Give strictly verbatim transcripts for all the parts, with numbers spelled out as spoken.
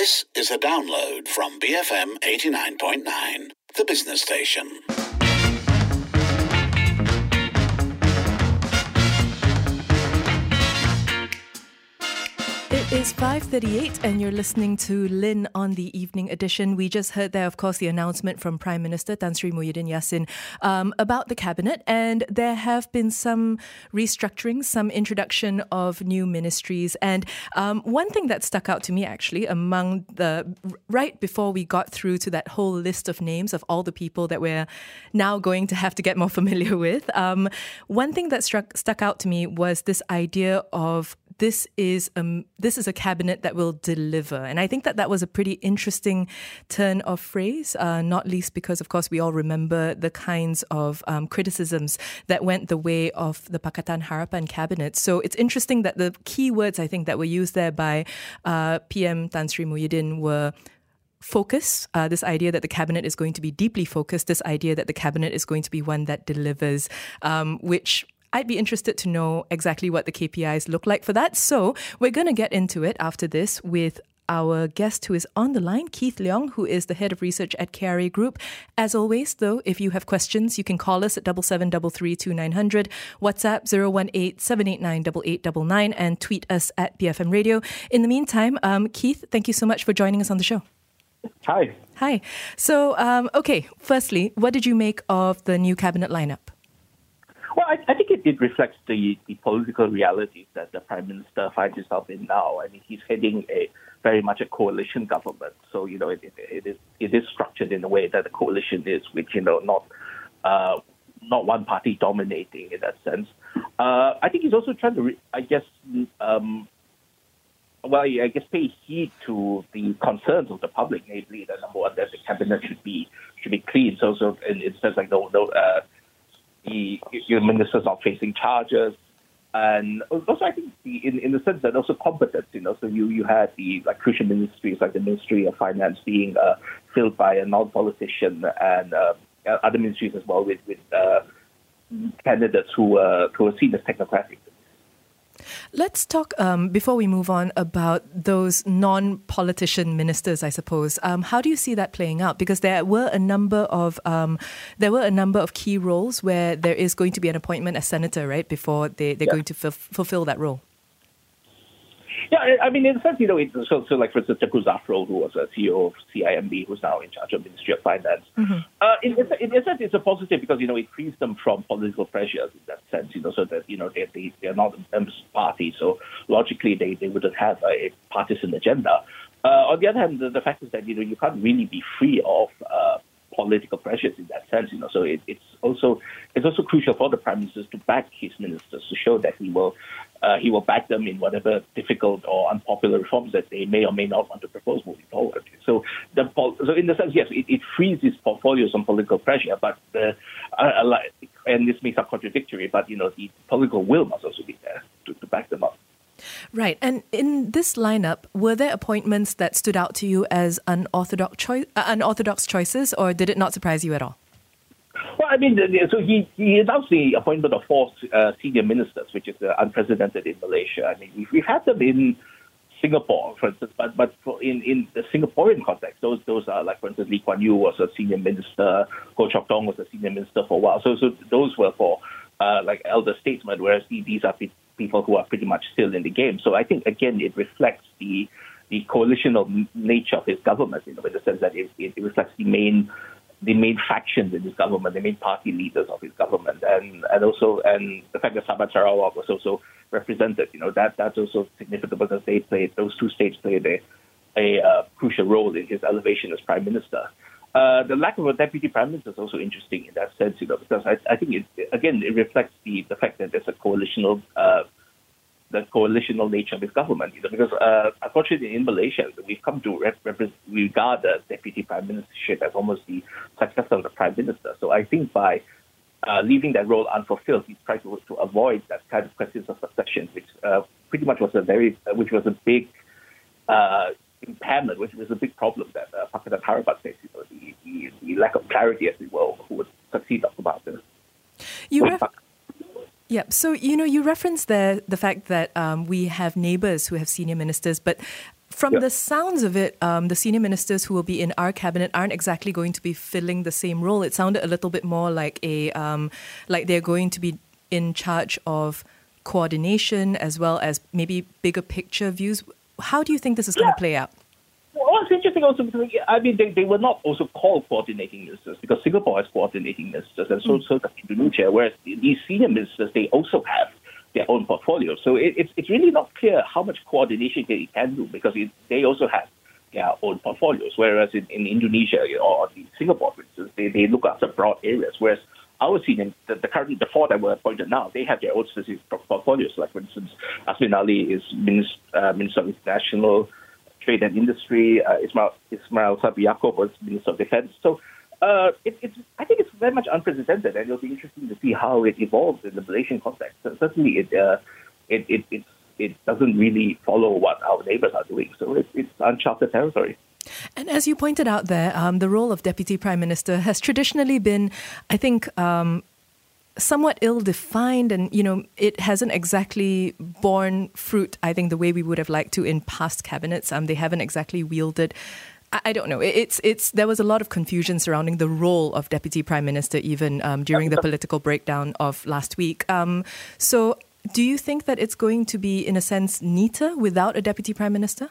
This is a download from B F M eighty-nine point nine, the business station. It is five thirty-eight and you're listening to Lynn on the Evening Edition. We just heard there, of course, the announcement from Prime Minister Tan Sri Muhyiddin Yassin um, about the cabinet, and there have been some restructuring, some introduction of new ministries. And um, one thing that stuck out to me, actually, among the, right before we got through to that whole list of names of all the people that we're now going to have to get more familiar with, um, one thing that struck stuck out to me was this idea of This is um this is a cabinet that will deliver. And I think that that was a pretty interesting turn of phrase, uh, not least because, of course, we all remember the kinds of um, criticisms that went the way of the Pakatan Harapan cabinet. So it's interesting that the key words, I think, that were used there by uh, P M Tan Sri Muhyiddin were focus, uh, this idea that the cabinet is going to be deeply focused, this idea that the cabinet is going to be one that delivers, um, which I'd be interested to know exactly what the K P Is look like for that. So we're going to get into it after this with our guest who is on the line, Keith Leong, who is the head of research at K R A Group. As always, though, if you have questions, you can call us at seven seven three three two nine zero zero, WhatsApp zero one eight seven eight nine eight eight nine nine, and tweet us at B F M Radio. In the meantime, um, Keith, thank you so much for joining us on the show. Hi. Hi. So, um, okay, firstly, what did you make of the new cabinet lineup? Well, I, I think it, it reflects the, the political realities that the Prime Minister finds himself in now. I mean, he's heading a very much a coalition government. So, you know, it, it, it is it is structured in a way that the coalition is, which, you know, not uh, not one party dominating in that sense. Uh, I think he's also trying to, re- I guess, um, well, I guess, pay heed to the concerns of the public, namely that number one, that the cabinet should be should be clean. So, so in, in sense like no no. Uh, The your ministers are facing charges, and also I think the, in in the sense that also competence. You know, so you, you had the like crucial ministries like the Ministry of Finance being uh, filled by a non-politician, and uh, other ministries as well with with uh, candidates who uh, who are seen as technocratic. Let's talk, um, before we move on, about those non-politician ministers, I suppose. Um, how do you see that playing out? Because there were a number of um, there were a number of key roles where there is going to be an appointment as senator, right, before they, they're yeah. going to f- fulfill that role. Yeah, I mean, in a sense, you know, it's so, so like, for instance, Tengku Zafrul, who was a C E O of C I M B, who's now in charge of Ministry of Finance. Mm-hmm. Uh, in, in a sense, it's a positive because, you know, it frees them from political pressures in that sense, you know, so that, you know, they, they, they're not a members party, so logically they, they wouldn't have a partisan agenda. Uh, on the other hand, the, the fact is that, you know, you can't really be free of uh, political pressures in that sense, you know, so it, it's also it's also crucial for the Prime Minister to back his ministers, to show that he will uh, he will back them in whatever difficult or unpopular reforms that they may or may not want to propose moving forward. So, the so in the sense, yes, it, it frees his portfolios from political pressure, but uh, uh, and this may sound contradictory, but you know, the political will must also be there to, to back them up. Right. And in this lineup, were there appointments that stood out to you as unorthodox, choi- uh, unorthodox choices, or did it not surprise you at all? Well, I mean, so he, he announced the appointment of four uh, senior ministers, which is uh, unprecedented in Malaysia. I mean, we've, we've had them in Singapore, for instance, but but for in, in the Singaporean context, those those are like, for instance, Lee Kuan Yew was a senior minister, Goh Chok Tong was a senior minister for a while. So so those were for uh, like elder statesmen, whereas these are people who are pretty much still in the game. So I think, again, it reflects the the coalitional nature of his government, you know, in the sense that it, it reflects the main the main factions in his government, the main party leaders of his government, and, and also and the fact that Sabah Sarawak was also represented, you know, that that's also significant because they played those two states played a a uh, crucial role in his elevation as prime minister. Uh, the lack of a deputy prime minister is also interesting in that sense, you know, because I, I think it, again it reflects the, the fact that there's a coalitional uh, the coalitional nature of his government, you know, because uh, unfortunately in Malaysia we've come to rep- rep- regard the deputy prime ministership as almost the successor of the prime minister. So I think by uh, leaving that role unfulfilled, he's trying to, to avoid that kind of questions of succession, which uh, pretty much was a very, uh, which was a big uh, impairment, which was a big problem that uh, Pakatan Harapan faced, you know, the, the, the lack of clarity, as it will, who would succeed Doctor Mahathir. You ref- Yeah, so, you know, you referenced the, the fact that um, we have neighbours who have senior ministers, but from Yeah. the sounds of it, um, the senior ministers who will be in our cabinet aren't exactly going to be filling the same role. It sounded a little bit more like a um, like they're going to be in charge of coordination as well as maybe bigger picture views. How do you think this is going Yeah. to play out? Well, it's interesting also because, I mean, they, they were not also called coordinating ministers because Singapore has coordinating ministers and so, so does Indonesia, whereas these senior ministers, they also have their own portfolio. So it, it's, it's really not clear how much coordination they can do because it, they also have their own portfolios, whereas in, in Indonesia or in Singapore, for instance, they, they look after broad areas, whereas our senior, the, the current, the four that were appointed now, they have their own specific portfolios. Like, for instance, Asmin Ali is Minister, uh, Minister of International Trade and Industry. Uh, Ismail, Ismail Sabri Yaakob was Minister of Defense. So uh, it, it's, I think it's very much unprecedented, and it'll be interesting to see how it evolves in the Malaysian context. So certainly, it, uh, it, it, it, it doesn't really follow what our neighbours are doing. So it, it's uncharted territory. And as you pointed out there, um, the role of Deputy Prime Minister has traditionally been, I think, um, somewhat ill-defined, and, you know, it hasn't exactly borne fruit, I think, the way we would have liked to in past cabinets. Um, they haven't exactly wielded, I, I don't know, it's, it's, there was a lot of confusion surrounding the role of Deputy Prime Minister even um, during the political breakdown of last week. Um, so do you think that it's going to be, in a sense, neater without a Deputy Prime Minister?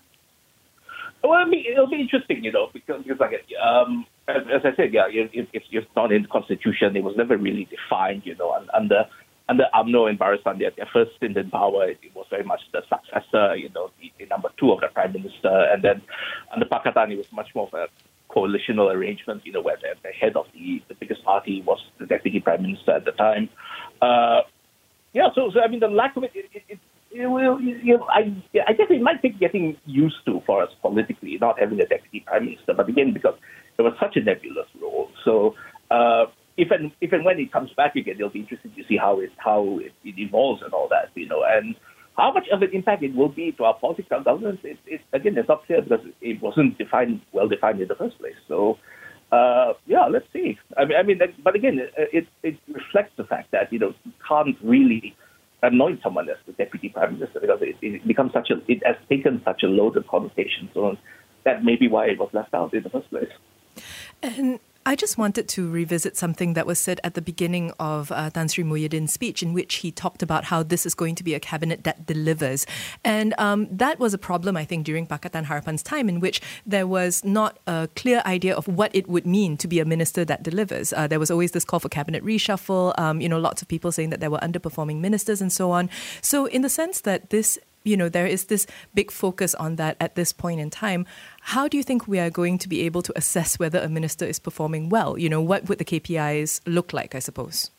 Well, I mean, it'll be interesting, you know, because, because like, um, as, as I said, yeah, if, if it's not in the Constitution, it was never really defined, you know, and under under U M N O and Barisan, their, their first stint in power, it, it was very much the successor, you know, the, the number two of the Prime Minister, and then under Pakatan, it was much more of a coalitional arrangement, you know, where the, the head of the, the biggest party was the Deputy Prime Minister at the time. Uh, yeah, so, so, I mean, the lack of it, it, it, it It will, you know, I, I guess it might take getting used to for us politically, not having a deputy prime minister. But again, because it was such a nebulous role, so uh, if and if and when it comes back again, it'll be interesting to see how it how it, it evolves and all that, you know, and how much of an impact it will be to our political governance. It, it again, it's not clear because it wasn't defined well defined in the first place. So. Uh, yeah, let's see. I mean, I mean, but again, it, it it reflects the fact that, you know, you can't really anoint someone as the deputy prime minister because it, it becomes such a it has taken such a loaded connotation. So that may be why it was left out in the first place. And I just wanted to revisit something that was said at the beginning of uh, Tan Sri Muhyiddin's speech, in which he talked about how this is going to be a cabinet that delivers. And um, that was a problem, I think, during Pakatan Harapan's time, in which there was not a clear idea of what it would mean to be a minister that delivers. Uh, there was always this call for cabinet reshuffle, um, you know, lots of people saying that there were underperforming ministers and so on. So in the sense that this, you know, there is this big focus on that at this point in time, how do you think we are going to be able to assess whether a minister is performing well? You know, what would the K P Is look like, I suppose?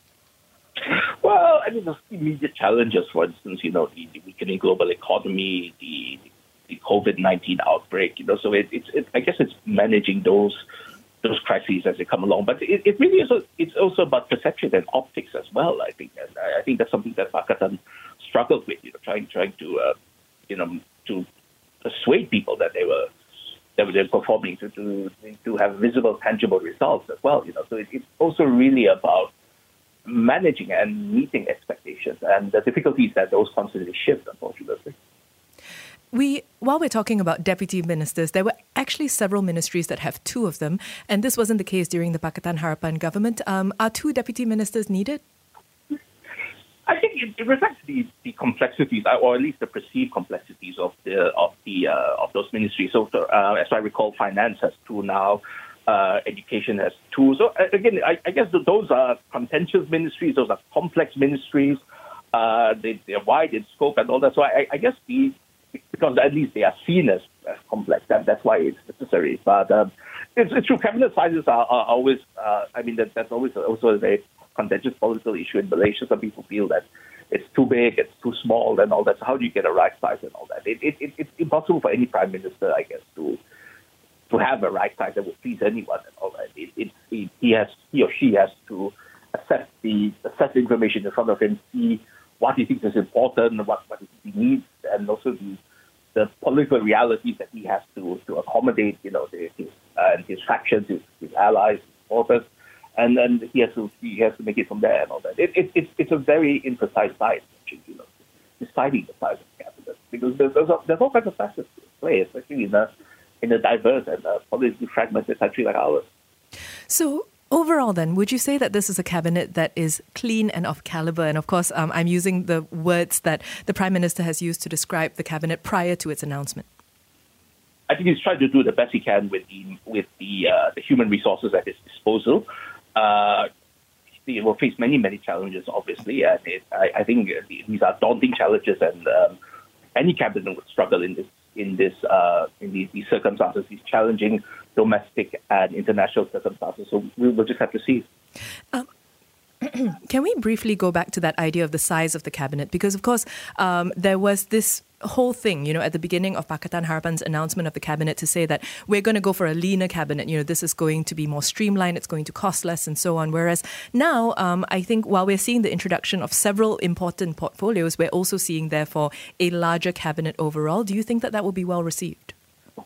Well, I mean, the immediate challenges, for instance, you know, the, the weakening global economy, the, the COVID nineteen outbreak, you know, so it, it's, it, I guess it's managing those those crises as they come along. But it, it really is, a, it's also about perception and optics as well, I think. And I, I think that's something that Pakatan struggled with, you know, trying trying to, uh, you know, to persuade people that they were that they were performing to, to to have visible, tangible results as well, you know. So it, it's also really about managing and meeting expectations, and the difficulty is that those constantly shift, unfortunately. We, while we're talking about deputy ministers, there were actually several ministries that have two of them, and this wasn't the case during the Pakatan Harapan government. Um, are two deputy ministers needed? I think it, it reflects the, the complexities, or at least the perceived complexities of the of the uh, of those ministries. So, uh, as I recall, finance has two now, uh, education has two. So, uh, again, I, I guess those are contentious ministries. Those are complex ministries. Uh, they, they're wide in scope and all that. So, I, I guess the because at least they are seen as, as complex, that, that's why it's necessary. But um, it's, it's true. Cabinet sizes are, are always. Uh, I mean, that, that's always also a very contentious political issue in Malaysia. Some people feel that it's too big, it's too small, and all that. So how do you get a right size and all that? It, it, it, it's impossible for any prime minister, I guess, to to have a right size that would please anyone and all that. It, it, it, he has, he or she has to assess the assess the information in front of him, see what he thinks is important, what what he needs, and also the the political realities that he has to to accommodate. You know, the, his uh, his factions, his, his allies, his supporters. And then he has to he has to make it from there and all that. It, it, it's it's a very imprecise science, you know, deciding the size of the cabinet because there's there's, there's all kinds of facets to it. play, especially in a in a diverse and uh, politically fragmented country like ours. So overall then, would you say that this is a cabinet that is clean and of caliber? And of course, um, I'm using the words that the Prime Minister has used to describe the cabinet prior to its announcement. I think he's trying to do the best he can with the with the uh, the human resources at his disposal. Uh, he will face many, many challenges, obviously, and it, I, I think these are daunting challenges, and um, any cabinet would struggle in this in this uh, in these, these circumstances, these challenging domestic and international circumstances. So we will just have to see. Um, can we briefly go back to that idea of the size of the cabinet? Because, of course, um, there was this whole thing, you know, at the beginning of Pakatan Harapan's announcement of the cabinet to say that we're going to go for a leaner cabinet. You know, this is going to be more streamlined, it's going to cost less and so on. Whereas now, um, I think while we're seeing the introduction of several important portfolios, we're also seeing, therefore, a larger cabinet overall. Do you think that that will be well received?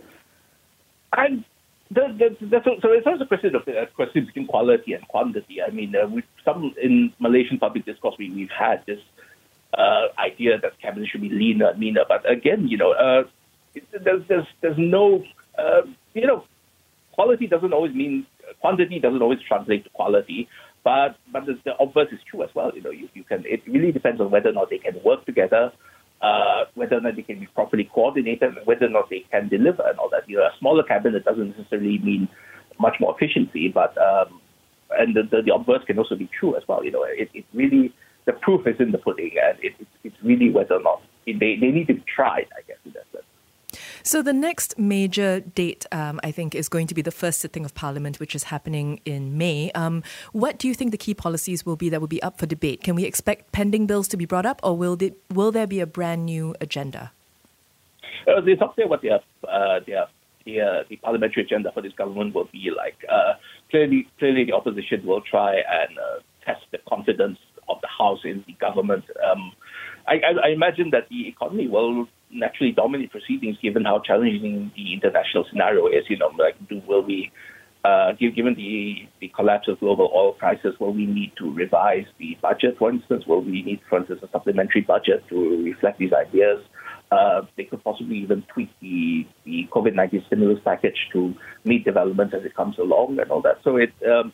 I'm The, the, the, so, so it's also a question of a uh, question between quality and quantity. I mean, uh, with some in Malaysian public discourse, we, we've had this uh, idea that cabinet should be leaner, meaner. But again, you know, uh, it, there's, there's there's no, uh, you know, quality doesn't always mean quantity doesn't always translate to quality. But but the, the obverse is true as well. You know, you, you can. It really depends on whether or not they can work together. Uh, whether or not they can be properly coordinated, whether or not they can deliver and all that. You know, a smaller cabinet doesn't necessarily mean much more efficiency, but um, and the, the, the obverse can also be true as well. You know, it, it really, the proof is in the pudding, and it, it, it's really whether or not they, they need to be tried, I guess, in that sense. So the next major date, um, I think, is going to be the first sitting of Parliament, which is happening in May. Um, what do you think the key policies will be that will be up for debate? Can we expect pending bills to be brought up, or will they, will there be a brand new agenda? Uh, it's not clear what their, uh, their, their, the parliamentary agenda for this government will be like. Uh, clearly, clearly, the opposition will try and uh, test the confidence of the House in the government. Um, I, I, I imagine that the economy will naturally dominate proceedings, given how challenging the international scenario is. You know, like, do, will we, uh, given the, the collapse of global oil prices, will we need to revise the budget, for instance? Will we need, for instance, a supplementary budget to reflect these ideas? Uh, they could possibly even tweak the, the COVID nineteen stimulus package to meet developments as it comes along and all that. So it, um,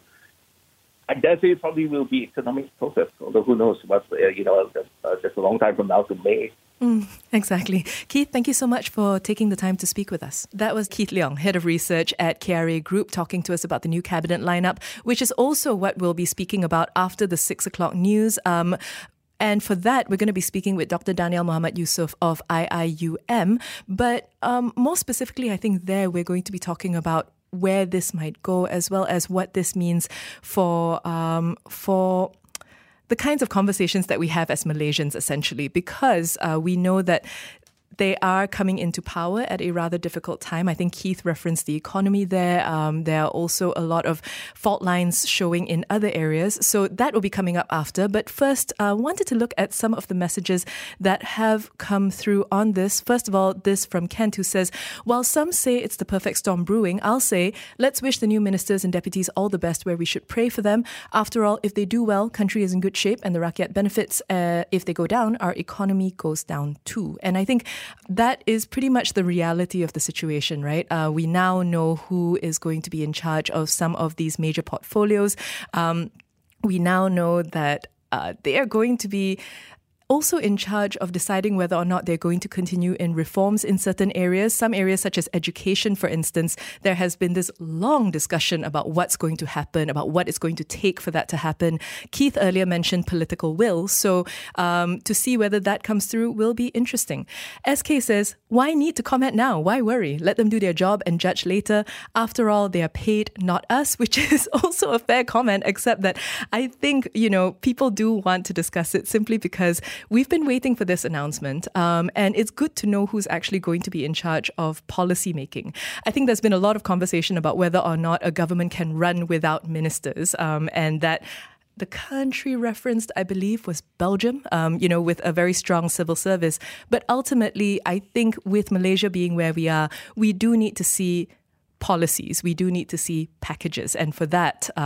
I dare say it probably will be economic process, although who knows, but, uh, you know, uh, there's a long time from now to May. Mm, exactly. Keith, thank you so much for taking the time to speak with us. That was Keith Leong, Head of Research at K R A Group, talking to us about the new cabinet lineup, which is also what we'll be speaking about after the six o'clock news. Um, And for that, we're going to be speaking with Doctor Daniel Muhammad Yusof of I I U M. But um, more specifically, I think there we're going to be talking about where this might go, as well as what this means for um, for the kinds of conversations that we have as Malaysians, essentially, because uh, we know that they are coming into power at a rather difficult time. I think Keith referenced the economy there. Um, there are also a lot of fault lines showing in other areas. So that will be coming up after. But first, I uh, wanted to look at some of the messages that have come through on this. First of all, this from Kent, who says, while some say it's the perfect storm brewing, I'll say, let's wish the new ministers and deputies all the best, where we should pray for them. After all, if they do well, country is in good shape and the rakyat benefits. Uh, if they go down, our economy goes down too. And I think that is pretty much the reality of the situation, right? Uh, we now know who is going to be in charge of some of these major portfolios. Um, we now know that uh, they are going to be also in charge of deciding whether or not they're going to continue in reforms in certain areas. Some areas such as education, for instance, there has been this long discussion about what's going to happen, about what it's going to take for that to happen. Keith earlier mentioned political will, so um, to see whether that comes through will be interesting. S K says, why need to comment now? Why worry? Let them do their job and judge later. After all, they are paid, not us, which is also a fair comment, except that I think, you know, people do want to discuss it simply because we've been waiting for this announcement, um, and it's good to know who's actually going to be in charge of policy making. I think there's been a lot of conversation about whether or not a government can run without ministers, um, and that the country referenced, I believe, was Belgium, um, you know, with a very strong civil service. But ultimately, I think with Malaysia being where we are, we do need to see policies. We do need to see packages. And for that, um,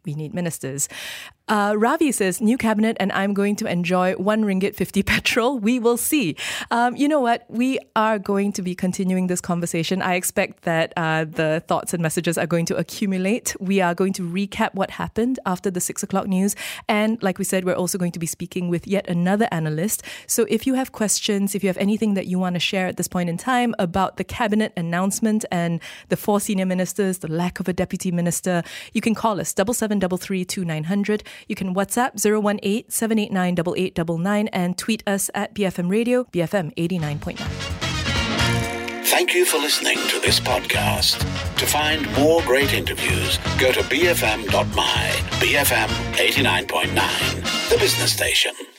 we need ministers. Uh, Ravi says, new cabinet and I'm going to enjoy one ringgit fifty petrol. We will see. Um, you know what? We are going to be continuing this conversation. I expect that uh, the thoughts and messages are going to accumulate. We are going to recap what happened after the six o'clock news. And like we said, we're also going to be speaking with yet another analyst. So if you have questions, if you have anything that you want to share at this point in time about the cabinet announcement and the four senior ministers, the lack of a deputy minister, you can call us double seven double three two nine hundred. You can WhatsApp zero one eight seven eight nine eight eight nine nine and tweet us at B F M Radio, B F M eighty-nine point nine. Thank you for listening to this podcast. To find more great interviews, go to b f m dot my. B F M eighty-nine point nine, the business station.